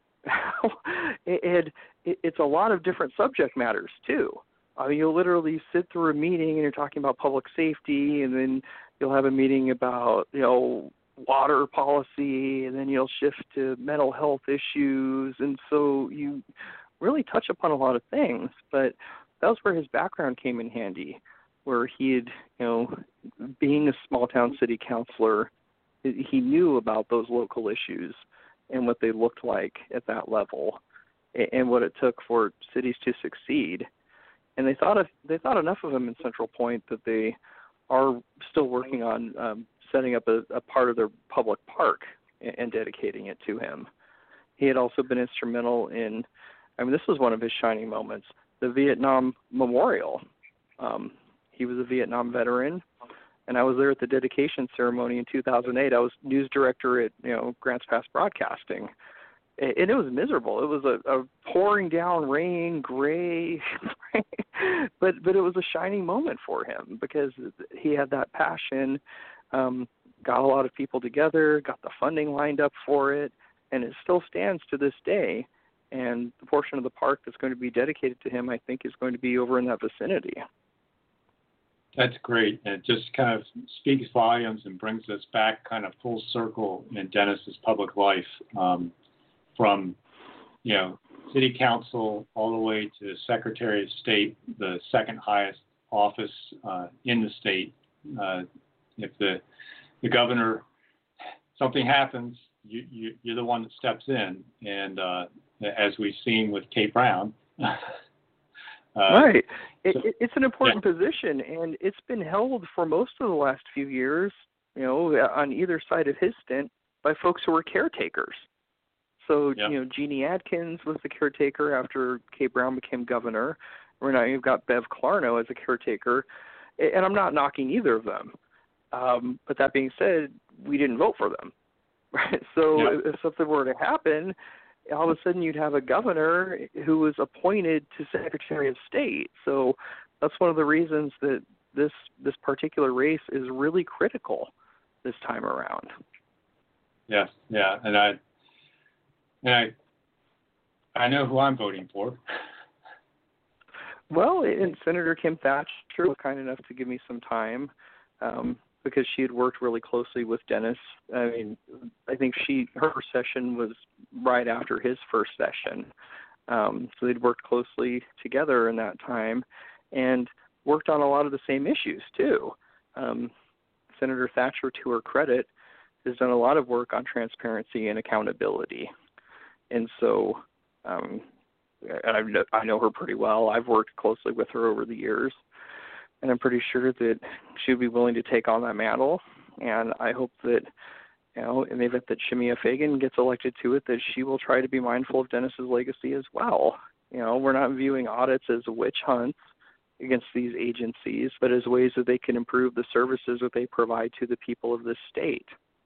And it's a lot of different subject matters, too. I mean, you'll literally sit through a meeting and you're talking about public safety, and then you'll have a meeting about, you know, water policy, and then you'll shift to mental health issues. And so you really touch upon a lot of things, but that was where his background came in handy, where he had, you know, being a small town city councilor, he knew about those local issues and what they looked like at that level and what it took for cities to succeed. And they thought of, they thought enough of him in Central Point that they are still working on um, setting up a, a part of their public park and, and dedicating it to him. he had also been instrumental in, I mean, this was one of his shining moments, the Vietnam Memorial. Um, he was a Vietnam veteran, and I was there at the dedication ceremony in two thousand eight. I was news director at, you know, Grants Pass Broadcasting, and it was miserable. It was a, a pouring down rain, gray, but but it was a shining moment for him because he had that passion, um, got a lot of people together, got the funding lined up for it, and it still stands to this day. And the portion of the park that's going to be dedicated to him, I think, is going to be over in that vicinity. That's great. It just kind of speaks volumes and brings us back kind of full circle in Dennis's public life, um, from, you know, city council all the way to Secretary of State, the second highest office uh, in the state. Uh, if the the governor, something happens, you, you, you're the one that steps in. And uh, as we've seen with Kate Brown. uh, right. It, so, it's an important yeah. position, and it's been held for most of the last few years, you know, on either side of his stint by folks who were caretakers. So, yeah. you know, Jeannie Adkins was the caretaker after Kate Brown became governor. Right now you've got Bev Clarno as a caretaker, and I'm not knocking either of them. Um, but that being said, we didn't vote for them. Right? So yeah. if, if something were to happen, all of a sudden you'd have a governor who was appointed to Secretary of State. So that's one of the reasons that this this particular race is really critical this time around. Yes, yeah, and I and I I know who I'm voting for. Well, and Senator Kim Thatcher was kind enough to give me some time. Um, because she had worked really closely with Dennis. I mean, I think she her session was right after his first session. Um, so they'd worked closely together in that time and worked on a lot of the same issues, too. Um, Senator Thatcher, to her credit, has done a lot of work on transparency and accountability. And so um, I, I know her pretty well. I've worked closely with her over the years. And I'm pretty sure that she would be willing to take on that mantle. And I hope that, you know, in the event that Shemia Fagan gets elected to it, that she will try to be mindful of Dennis's legacy as well. You know, we're not viewing audits as witch hunts against these agencies, but as ways that they can improve the services that they provide to the people of this state.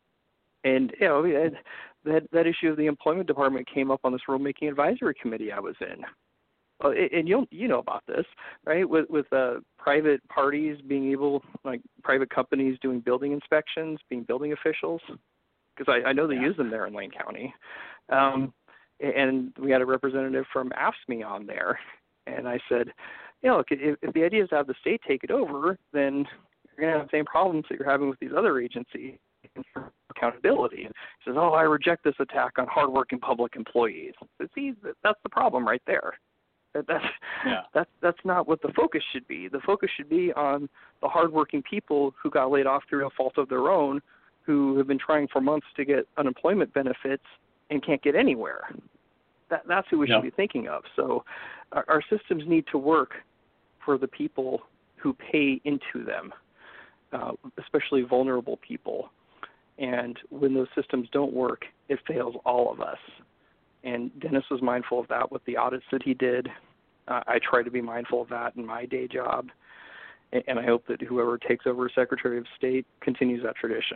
And, you know, that, that issue of the employment department came up on this rulemaking advisory committee I was in. And you'll you know about this, right? With with uh, private parties being able, like private companies doing building inspections, being building officials, because I, I know they yeah. use them there in Lane County. Um, and we had a representative from A F S C M E on there, and I said, you know, look, if, if the idea is to have the state take it over, then you're going to have the same problems that you're having with these other agencies. Accountability. He says, oh, I reject this attack on hardworking public employees. So see, that's the problem right there. That, that's, yeah. that's, that's not what the focus should be. The focus should be on the hardworking people who got laid off through no fault of their own, who have been trying for months to get unemployment benefits and can't get anywhere. That, that's who we yeah. should be thinking of. So our, our systems need to work for the people who pay into them, uh, especially vulnerable people. And when those systems don't work, it fails all of us. And Dennis was mindful of that with the audits that he did. Uh, I try to be mindful of that in my day job. And, and I hope that whoever takes over as Secretary of State continues that tradition.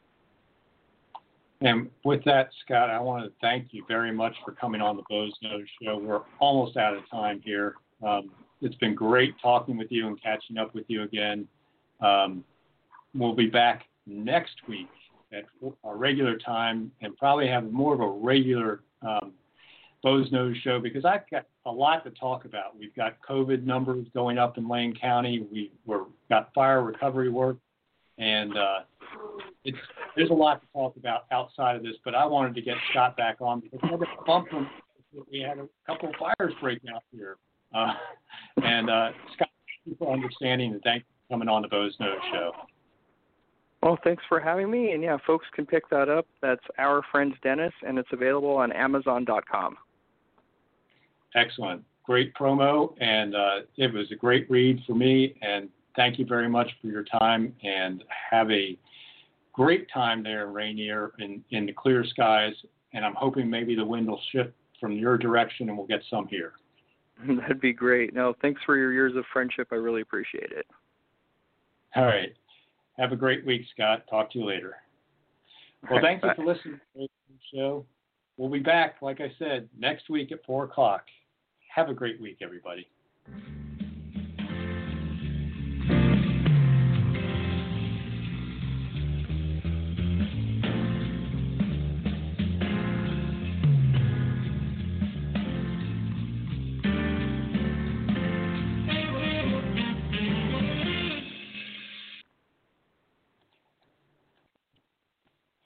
And with that, Scott, I want to thank you very much for coming on the Boze Noze Show. We're almost out of time here. Um, it's been great talking with you and catching up with you again. Um, we'll be back next week at our regular time and probably have more of a regular um, Boze Noze Show because I've got a lot to talk about. We've got COVID numbers going up in Lane County. We, we're got fire recovery work, and uh, it's there's a lot to talk about outside of this. But I wanted to get Scott back on because we had a bump from, we had a couple of fires breaking out here. Uh, and uh, Scott, thank you for understanding and thank you for coming on the Boze Noze Show. Well, thanks for having me. And, yeah, folks can pick that up. That's Our Friends Dennis, and it's available on Amazon dot com. Excellent. Great promo, and uh, it was a great read for me. And thank you very much for your time, and have a great time there in Rainier in, in the clear skies. and I'm hoping maybe the wind will shift from your direction and we'll get some here. That'd be great. No, thanks for your years of friendship. I really appreciate it. All right. Have a great week, Scott. Talk to you later. Well, Right, thank you for listening to the show. We'll be back, like I said, next week at four o'clock. Have a great week, everybody.